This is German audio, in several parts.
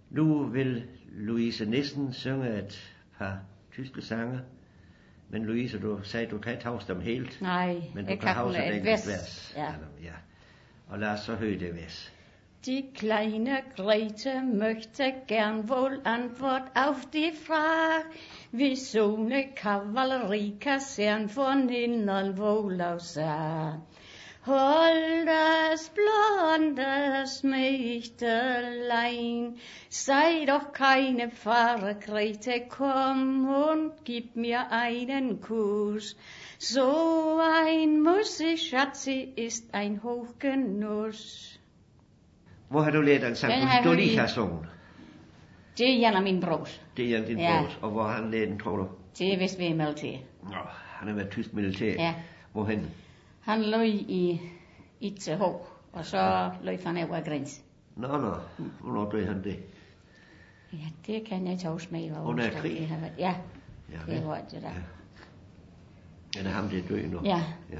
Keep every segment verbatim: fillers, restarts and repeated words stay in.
Nu vil Louise Nissen synge et par tyske sange. Men Louise, du sagde, du kan ikke huske dem helt. Nej, men du jeg kan kan huske kun et et enkelt vers. vers. Ja. ja. Og lad os så høre det vers. Die kleine Grete möchte gern wohl Antwort auf die Frage, wieso ne Kavalleriekasern von innen wohl aussah. Holdes, blondes Mächtelein, sei doch keine Pfarre, Grete, komm und gib mir einen Kuss. So ein Mussi, Schatzi, ist ein Hochgenuss. Hvor har du lært den sang, Den du, har jeg du hørt lige i- har sunget? Det er en af mine bros. Det er din Ja. brors. Og hvor har han lært den, tror du? Det er vist ved militær. Nå, han har været tysk militær. Ja. Hvorhen? Han løg i I T H, og så løg han over grænsen. Nå, nå. Hvornår blev han det? Ja, det kan jeg ikke huske mere. Under Så krig? det har været, ja, Ja, det var det der. Ja. Ja, det er ham, det er død nu. Ja. ja.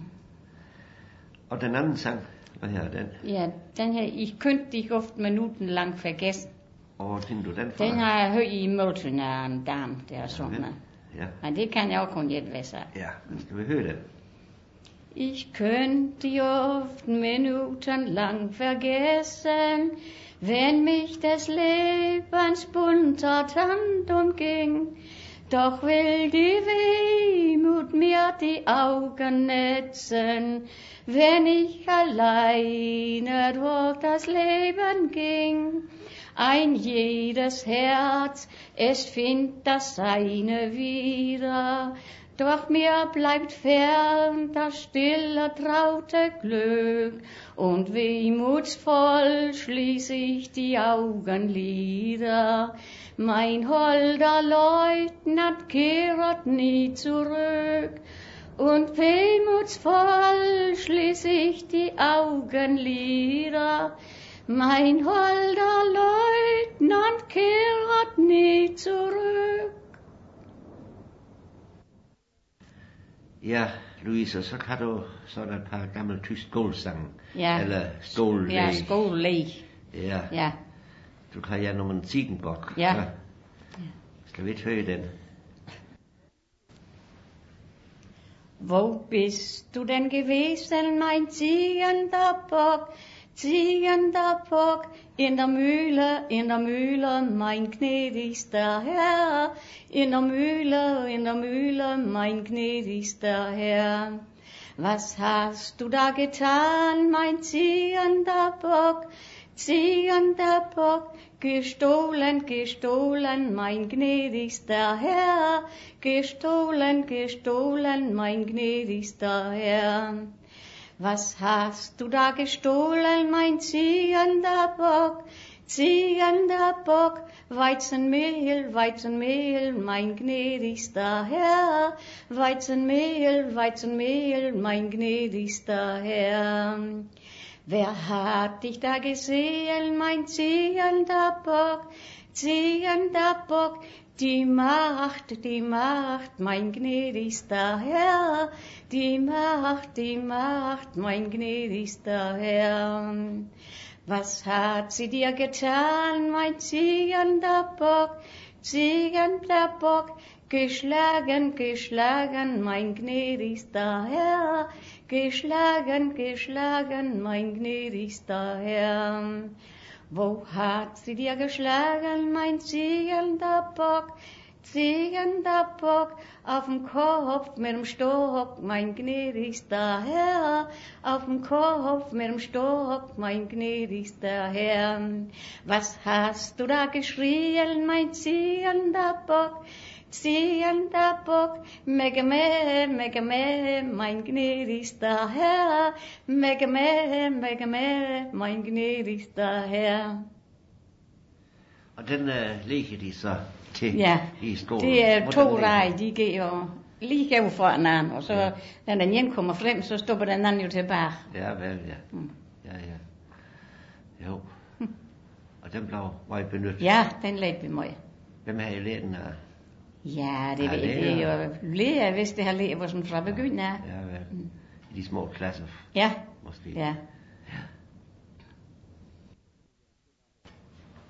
Og den anden sang, hvad her er den? Ja, den her, I kønte dich oft minuten lang vergessen. Og hvor tænker du den fra? Den har jeg hørt i Mølten af en dame, der har sunget. Ja, Men det kan jeg også kun et vers af. ja. Men skal vi høre den? Ich könnte dich oft Minuten lang vergessen, wenn mich des Lebens bunter Tand umging. Doch will die Wehmut mir die Augen netzen, wenn ich alleine durch das Leben ging. Ein jedes Herz, es findet das Seine wieder, doch mir bleibt fern das stille, traute Glück, und wehmutsvoll schließe ich die Augenlider. Mein holder Leutnant kehret nie zurück, und wehmutsvoll schließe ich die Augenlider. Mein holder Leutnant kehret nie zurück. Ja, Louise, så kan du sådan et par gamle tysk skålsange. Ja. Eller skållæg. Ja, skolelæg. Ja. Ja. Du kan ja nogle Ziegenbock. Ja. Ja. Skal vi ikke høre den? Wo bist du denn gewesen, mein ziehender Bock, ziehender Bock, in der Mühle, in der Mühle, mein gnädigster Herr, in der Mühle, in der Mühle, mein gnädigster Herr. Was hast du da getan, mein ziehender Bock, ziehender Bock, gestohlen, gestohlen, mein gnädigster Herr, gestohlen, gestohlen, mein gnädigster Herr. Was hast du da gestohlen, mein ziehender Bock, ziehender Bock, Weizenmehl, Weizenmehl, mein gnädigster Herr, Weizenmehl, Weizenmehl, mein gnädigster Herr. Wer hat dich da gesehen, mein ziehender Bock, ziehender Bock, die Macht, die Macht, mein gnädigster Herr, die Macht, die Macht, mein gnädigster Herr. Was hat sie dir getan, mein ziehender Bock, ziehender Bock, geschlagen, geschlagen, mein gnädigster Herr, geschlagen, geschlagen, mein gnädigster Herr. Wo hat sie dir geschlagen, mein ziehender Bock, ziehender Bock, auf'm Kopf mit'm Stock, mein gnädigster Herr, auf'm Kopf mit'm Stock, mein gnädigster Herr. Was hast du da geschrien, mein ziehender Bock, ziehender Bock, Megame, Megame, mein gnädigster Herr, Megame, Megame, mein gnädigster Herr. Og den uh, ligger de så til Ja, i skolen. det er Hvordan to ligger rækker, de går jo lige over for hinanden, og så Ja. når den ene kommer frem, så stopper den anden jo tilbage. Ja, vel, ja. Mm. Ja, ja. Jo. Og den blev meget benyttet. Ja, den lærte vi meget. Hvem har I lært den af? Ja, det, Ja, ja, det det er- er jo lærer, hvis det har lært, hvor sådan fra begyndelsen af. Ja, vel. I de små klasser, Ja, måske. ja.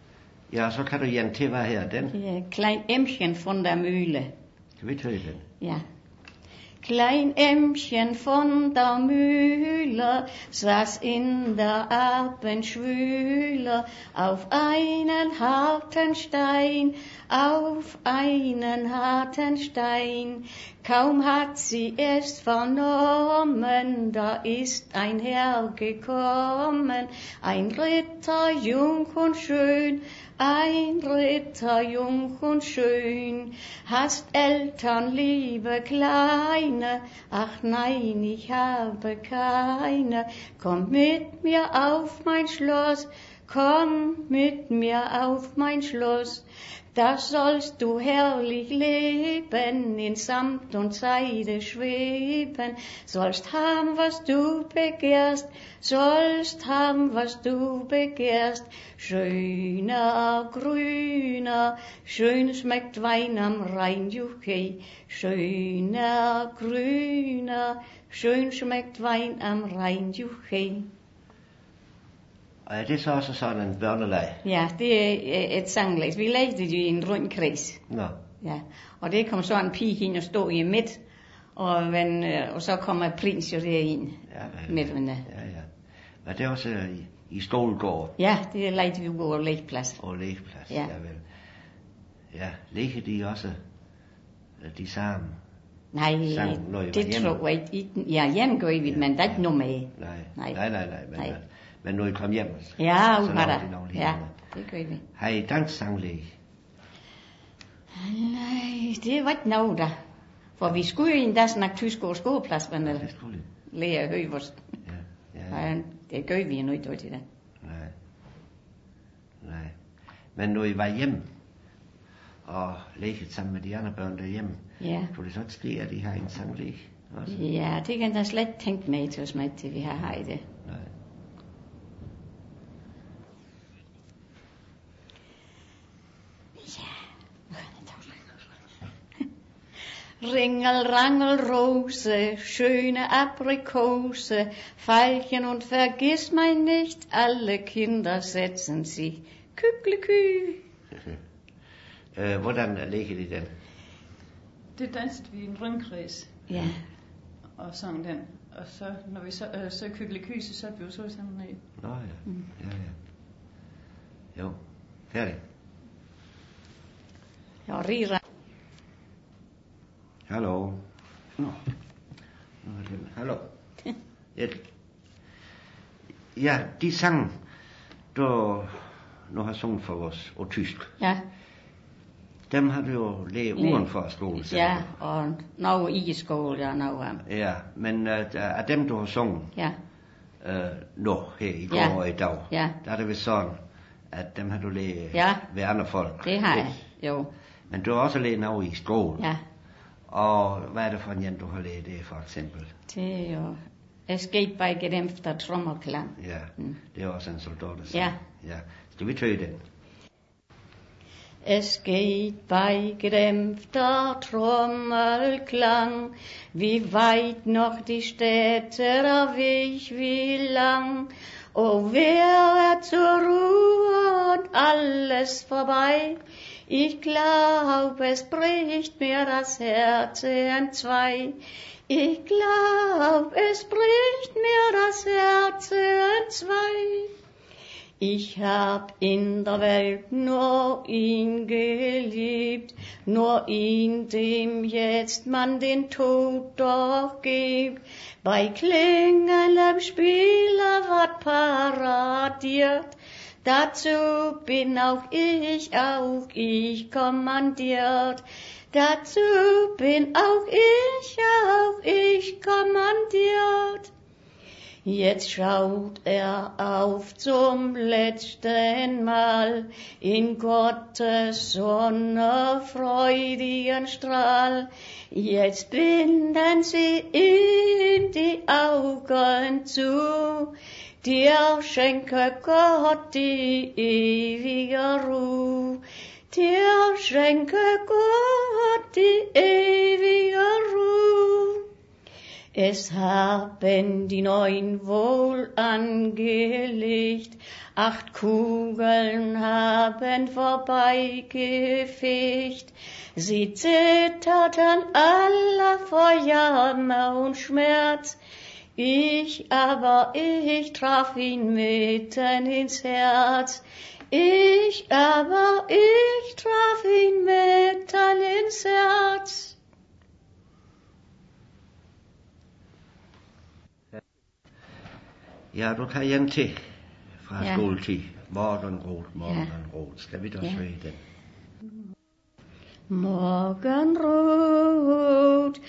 Ja, så kan du igen til, hvad her den? Ja, Klein Ämmchen von der Mühle. Kan vi tage den? Ja. Klein Ämmchen von der Mühle saß in der Abendschwüle auf einen harten Stein, auf einen harten Stein. Kaum hat sie es vernommen, da ist ein Herr gekommen, ein Ritter jung und schön, ein Ritter jung und schön. Hast Eltern, liebe Kleine? Ach nein, ich habe keine. Komm mit mir auf mein Schloss, komm mit mir auf mein Schloss. Da sollst du herrlich leben, in Samt und Seide schweben, sollst haben, was du begehrst, sollst haben, was du begehrst. Schöner, grüner, schön schmeckt Wein am Rhein, juchei. Schöner, grüner, schön schmeckt Wein am Rhein, juchei. Og er det så også sådan en børneleg? Ja, det er et sanglæs. Vi legede det i en rund kreds. Nå. Ja, og det kom så en pige ind og stå i midt, og, men, og så kommer prins jo derind. Ja, midt ja, ja, ja. Men det er også i, i skolegård? Ja, det er legede vi på legeplads. Og legeplads, ja. Ja vel. Ja, leger de også de samme? Nej, sang, når I det tror jeg ikke. Ja, igen gør vi, ja, men der er ikke noget med. Nej, nej, nej, nej, nej, men, nej. Men når I kom hjem, ja, så lavede de nogle ja, det gør vi. Har I dansanglæg? Nej, det var ikke noget der. For vi skulle jo endda snakke tysk over skoleplads, men ja, det skulle I. Lære høj vores. Ja, ja, ja. Ja, det gør vi nu ikke til det. Nej, nej. Men når I var hjemme, og lekede sammen med de andre børn derhjemme, ja, kunne det så ikke ske, at I har en sanglæg også? Ja, det kan jeg slet ikke tænke med til os med, til vi har her i det. Nej. Ringel, Rangel, Rose, schöne Aprikose, Veilchen und vergiss mein nicht, alle Kinder setzen sich. Küglekü. øh, hvordan ligger de den? Det danste vi i en rundkreds. Ja. Og sang den. Og så, når vi så, øh, så Küglekü, så satte vi jo så sammen ned. Nå ja, Mm. ja, ja. Jo, færdig. Ja, Rira. Hallo. Nå. Nå er den. Hallo. Ja, ja, de sang, du nu har sunget for os og tysk. Ja. Dem har du jo lært uden for skole. Ja, og noget i skole, ja, noget af. Ja, men uh, af dem, du har sunget, Ja. uh, nu her i går Ja. og i dag, Ja. der er det vist sådan, at dem har du lært Ja. ved andre folk. Det har jeg, jo. Men du har også lært noget i skole. Ja. Og hvad er det for en, du har lært det, for eksempel? Det er jo... Es geht bei gedämpfter Trommelklang. Ja, Mm. det er også en soldat. Ja. Ja. Skal vi tage den? Es geht bei gedämpfter Trommelklang, wie weit noch die Städte, der Weg wie lang. Oh, wer er zur Ruhe und alles vorbei. Ich glaub, es bricht mir das Herz in zwei. Ich glaub, es bricht mir das Herz in zwei. Ich hab in der Welt nur ihn geliebt, nur ihn, dem jetzt man den Tod doch gibt. Bei klingendem Spieler ward paradiert, dazu bin auch ich, auch ich kommandiert. Dazu bin auch ich, auch ich kommandiert. Jetzt schaut er auf zum letzten Mal in Gottes Sonne freudigen Strahl. Jetzt binden sie ihm die Augen zu, dir schenke Gott die ewige Ruhe. Dir schenke Gott die ewige Ruhe. Es haben die neun wohl angelegt, acht Kugeln haben vorbeigefegt. Sie zitterten alle vor Jammer und Schmerz, ich aber, ich traf ihn mitten ins Herz. Ich aber, ich traf ihn mitten ins Herz. Ja, du tager hjem til fra Ja. skoletid. Morgenrot, morgenrot. Skal vi da Ja. synge den? Morgenrot,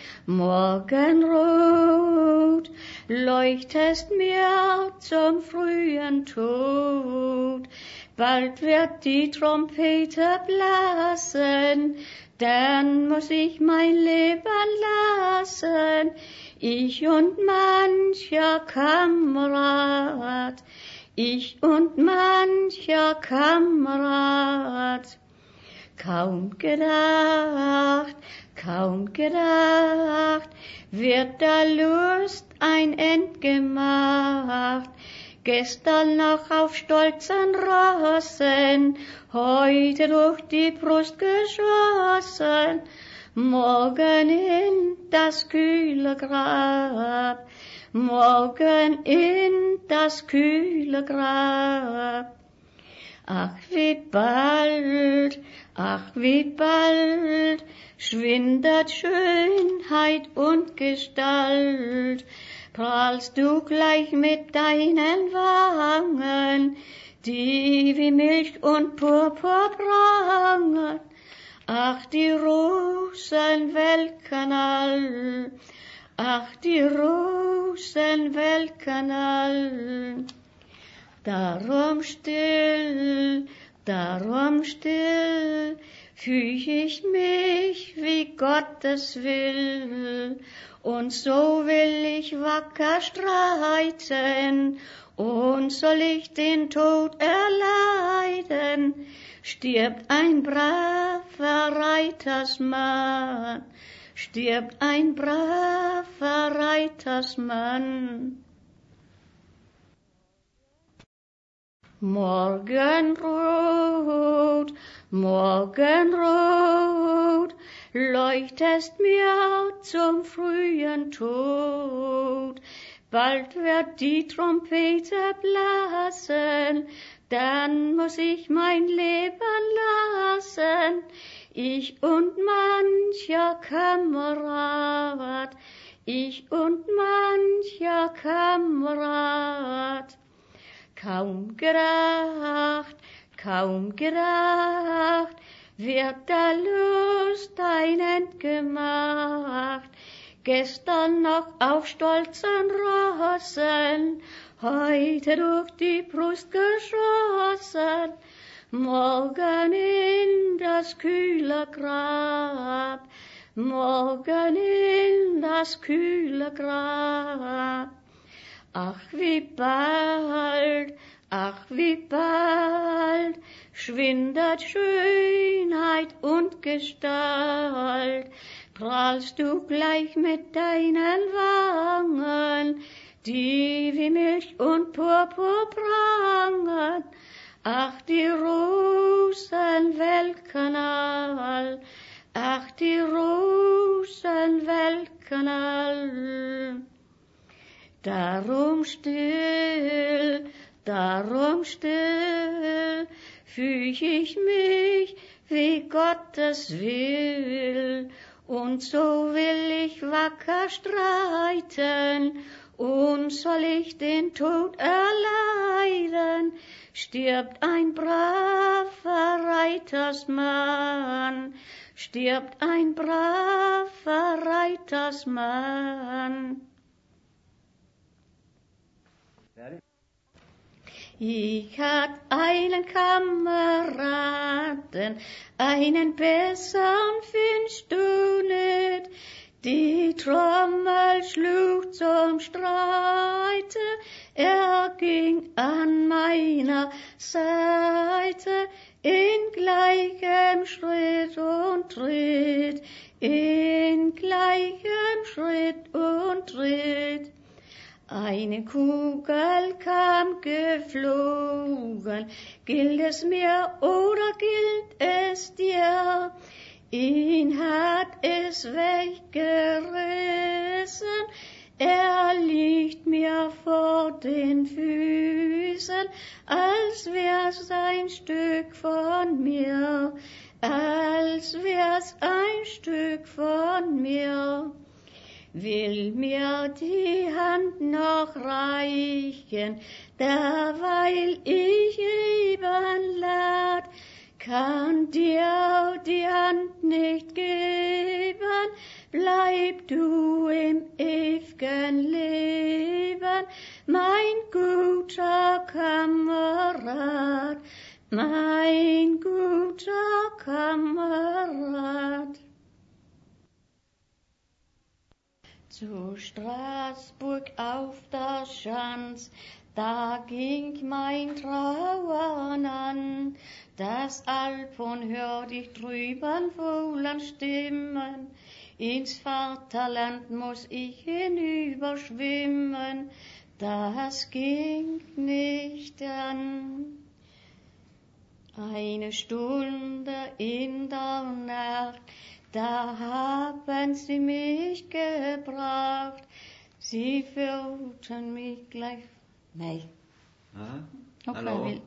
Morgenrot, leuchtest mir zum frühen Tod. Bald wird die Trompete blasen, dann muss ich mein Leben lassen. Ich und mancher Kamerad, ich und mancher Kamerad. Kaum gedacht, kaum gedacht, wird der Lust ein End gemacht. Gestern noch auf stolzen Rossen, heute durch die Brust geschossen, morgen in das kühle Grab, morgen in das kühle Grab. Ach, wie bald, ach, wie bald schwindet Schönheit und Gestalt, prahlst du gleich mit deinen Wangen, die wie Milch und Purpur prangen. Ach, die Rosen welken all, ach, die Rosen welken all. Darum still, darum still, fühl ich mich, wie Gott es will. Und so will ich wacker streiten, und soll ich den Tod erleiden, stirbt ein braver Reitersmann, stirbt ein braver Reitersmann. Morgenrot, Morgenrot, leuchtest mir zum frühen Tod. Bald wird die Trompete blasen, dann muss ich mein Leben lassen. Ich und mancher Kamerad, ich und mancher Kamerad. Kaum gedacht, kaum gedacht, wird der Lust ein End gemacht. Gestern noch auf stolzen Rossen, heute durch die Brust geschossen, morgen in das kühle Grab, morgen in das kühle Grab. Ach, wie bald, ach, wie bald schwindet Schönheit und Gestalt, prahlst du gleich mit deinen Wangen, die wie Milch und Purpur prangen. Ach, die Rosen welken all, ach, die Rosen welken all. Darum still, darum still, fühl ich mich, wie Gott es will. Und so will ich wacker streiten, und soll ich den Tod erleiden, stirbt ein braver Reitersmann, stirbt ein braver Reitersmann. Ich hat einen Kameraden, einen besseren findest du nicht. Die Trommel schlug zum Streite, er ging an meiner Seite, in gleichem Schritt und Tritt. in gleichem Schritt und Tritt. Eine Kugel kam geflogen, gilt es mir oder gilt es dir? Ihn hat es weggerissen, er liegt mir vor den Füßen, als wär's ein Stück von mir, als wär's ein Stück von mir. Will mir die Hand noch reichen, derweil ich eben lad, kann dir die Hand nicht geben, bleib du im ew'gen Leben, mein guter Kamerad, mein guter Kamerad. Zu Straßburg auf der Schanz, da ging mein Trauern an. Das Alphorn hört ich drüben wohl an Stimmen, ins Vaterland muss ich hinüberschwimmen, das ging nicht an. Eine Stunde in der Nacht, da haben sie mich gebracht, sie führten mich gleich, nein. Aha. Okay, Hallo. will.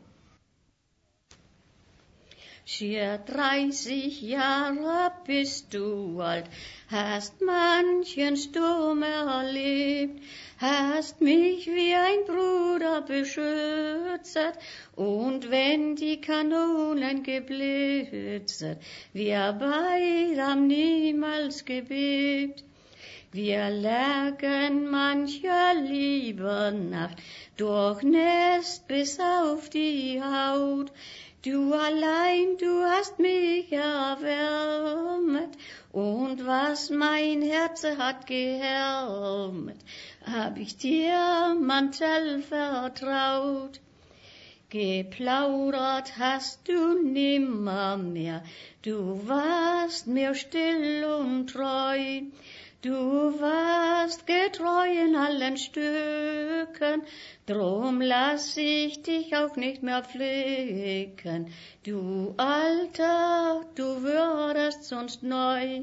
Schier dreißig Jahre bist du alt, hast manchen Sturm erlebt, hast mich wie ein Bruder beschützt, und wenn die Kanonen geblitzt, wir beide haben niemals gebebt. Wir lagen manche liebe Nacht, durchnässt bis auf die Haut. Du allein, du hast mich erwärmet, und was mein Herz hat gehärmet, hab ich dir Mantel vertraut. Geplaudert hast du nimmermehr, du warst mir still und treu. Du warst getreu in allen Stücken, drum lass ich dich auch nicht mehr pflegen. Du Alter, du würdest sonst neu.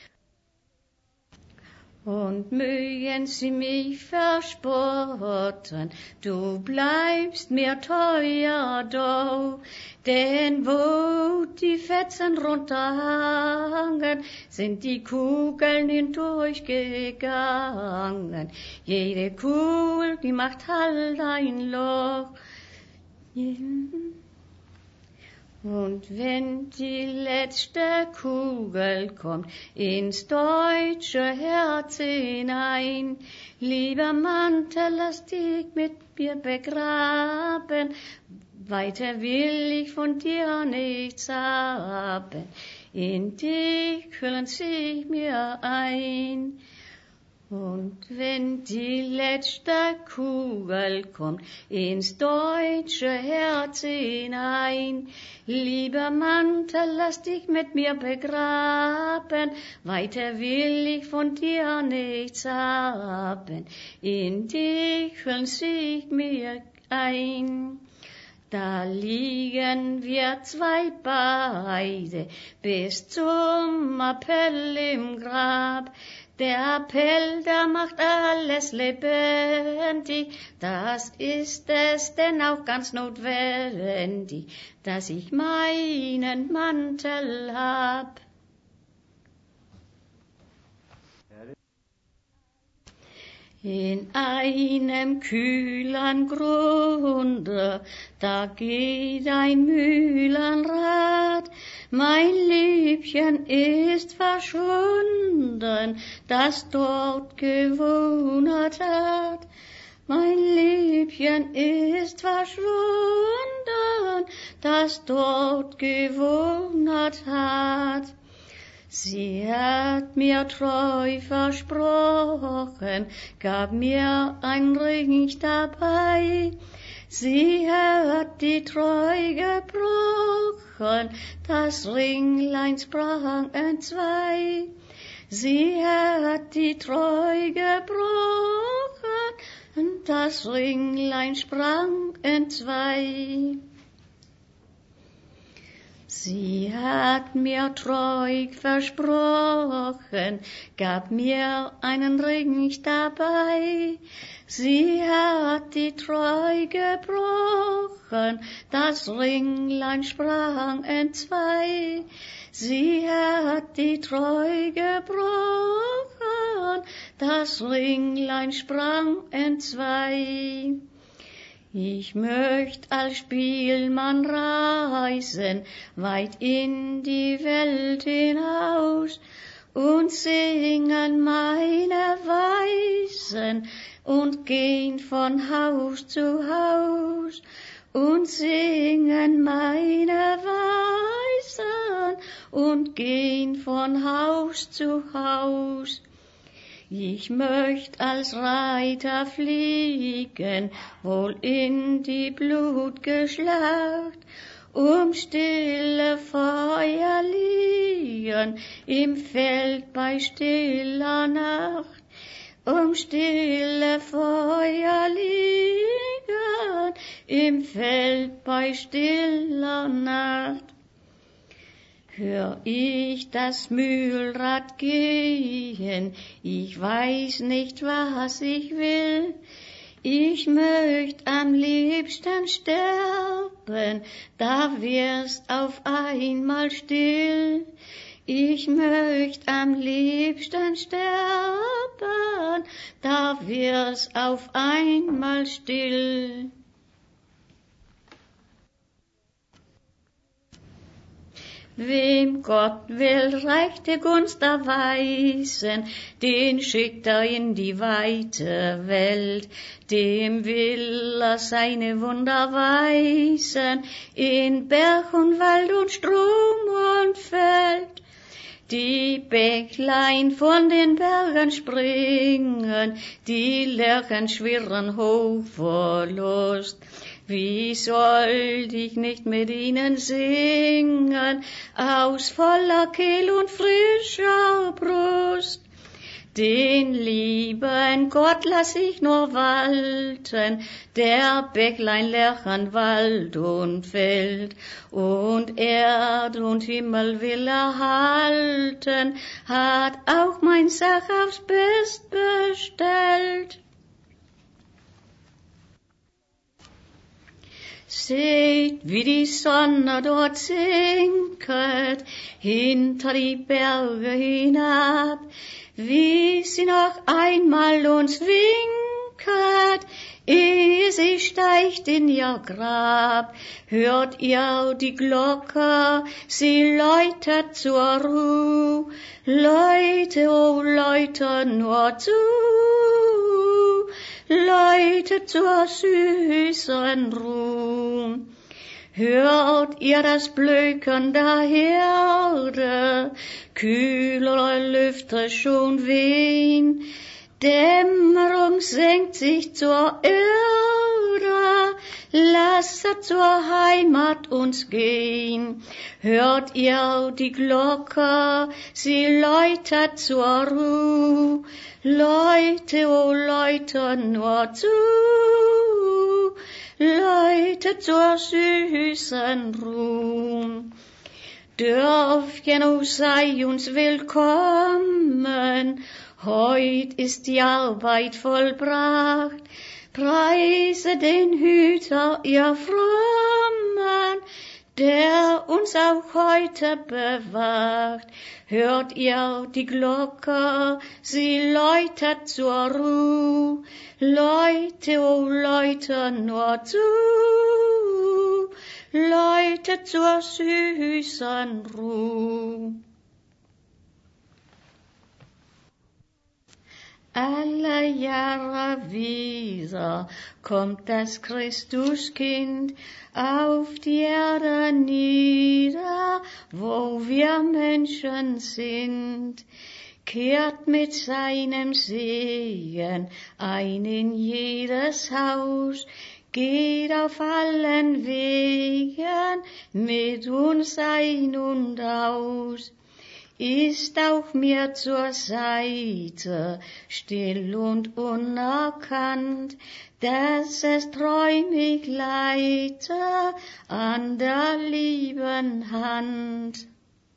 Und mögen sie mich verspotten, du bleibst mir teuer doch, denn wo die Fetzen runterhangen, sind die Kugeln hindurchgegangen. Jede Kugel, die macht halt ein Loch. Und wenn die letzte Kugel kommt ins deutsche Herz hinein, lieber Mantel, lass dich mit mir begraben, weiter will ich von dir nichts haben, in dich hüllen sie mir ein. Und wenn die letzte Kugel kommt ins deutsche Herz hinein, lieber Mantel, lass dich mit mir begraben, weiter will ich von dir nichts haben, in dich hüllen sie mir ein. Da liegen wir zwei beide bis zum Appell im Grab. Der Appell, der macht alles lebendig, das ist es denn auch ganz notwendig, dass ich meinen Mantel hab. In einem kühlen Grunde, da geht ein Mühlenrad, mein Liebchen ist verschwunden, das dort gewohnt hat. Mein Liebchen ist verschwunden, das dort gewohnt hat. Sie hat mir treu versprochen, gab mir ein Ring dabei. Sie hat die Treu gebrochen, das Ringlein sprang entzwei. sie hat die Treu gebrochen, und das Ringlein sprang entzwei. Sie hat mir treu versprochen, gab mir einen Ring dabei. Sie hat die Treu gebrochen, das Ringlein sprang entzwei. Sie hat die Treu gebrochen, das Ringlein sprang entzwei. Ich möcht als Spielmann reisen, weit in die Welt hinaus, und singen meine Weisen, und gehen von Haus zu Haus, und singen meine Weisen, und gehen von Haus zu Haus. Ich möcht als Reiter fliegen, wohl in die Blutgeschlacht, um stille Feuer liegen, im Feld bei stiller Nacht, um stille Feuer liegen, im Feld bei stiller Nacht. Hör ich das Mühlrad gehen, ich weiß nicht, was ich will. Ich möcht am liebsten sterben, da wirst auf einmal still. Ich möcht am liebsten sterben, da wirst auf einmal still. Wem Gott will rechte Gunst erweisen, den schickt er in die weite Welt. Dem will er seine Wunder weisen, in Berg und Wald und Strom und Feld. Die Bächlein von den Bergen springen, die Lerchen schwirren hoch vor Lust. Wie sollt ich nicht mit ihnen singen, aus voller Kehl und frischer Brust? Den lieben Gott lass ich nur walten, der Bächlein, Lerchen, Wald und Feld, und Erd und Himmel will er halten, hat auch mein Sach aufs Best bestellt. Seht, wie die Sonne dort sinket, hinter die Berge hinab, wie sie noch einmal uns winket, ehe sie steigt in ihr Grab. Hört ihr die Glocke, sie läutet zur Ruh, Leute, oh Leute, nur zu, Leute zur süßen Ruh. Hört ihr das Blöken der Herde, kühlere Lüfte schon wehen, Dämmerung senkt sich zur Erde, lasset zur Heimat uns gehen. Hört ihr die Glocke, sie läutet zur Ruh, Leute, oh Leute, nur zu, Leute zur süßen Ruh. Dörfchen, oh sei uns willkommen, heut ist die Arbeit vollbracht. Preise den Hüter, ihr Frommen, der uns auch heute bewacht. Hört ihr die Glocke, sie läutet zur Ruh, Leute, oh Leute, nur zu, Leute zur süßen Ruh. Alle Jahre wieder kommt das Christuskind auf die Erde nieder, wo wir Menschen sind, kehrt mit seinem Segen ein in jedes Haus, geht auf allen Wegen mit uns ein und aus. ist auf mir zur Seite, still und unerkannt, dass es treu mich leite an der lieben Hand.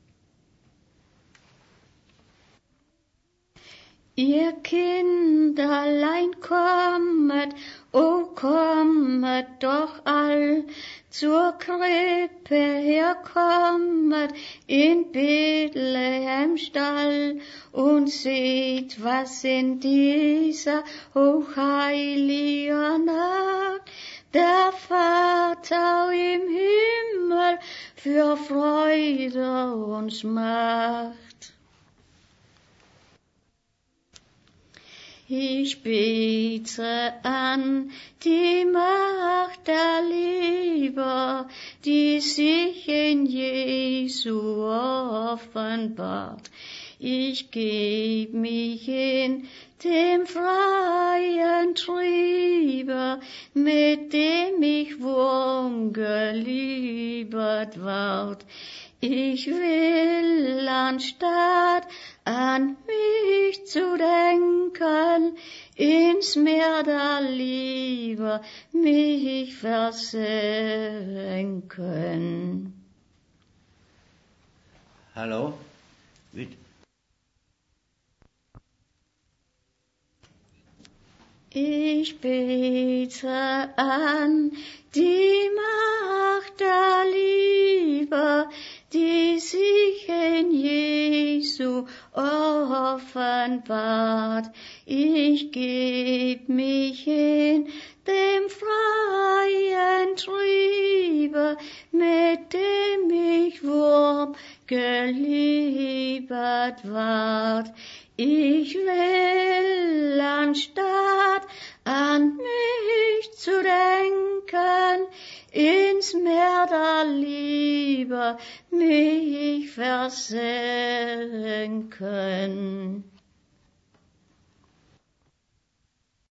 Ihr Kinderlein kommet, o kommet doch all, zur Krippe herkommet in Bethlehem Stall, und seht, was in dieser hochheiliger Nacht der Vater im Himmel für Freude uns macht. Ich bete an die Macht der Liebe, die sich in Jesu offenbart. Ich geb mich in dem freien Triebe, mit dem ich Wurm geliebet ward. Ich will, anstatt an mich zu denken, ins Meer der Liebe mich versenken. Hallo? Mit Ich bete an die Macht der Liebe, die sich in Jesu offenbart. Ich geb mich in dem freien Triebe, mit dem ich Wurm geliebet ward. Ich will, anstatt an mich zu denken, ins Meer der Liebe mich versenken.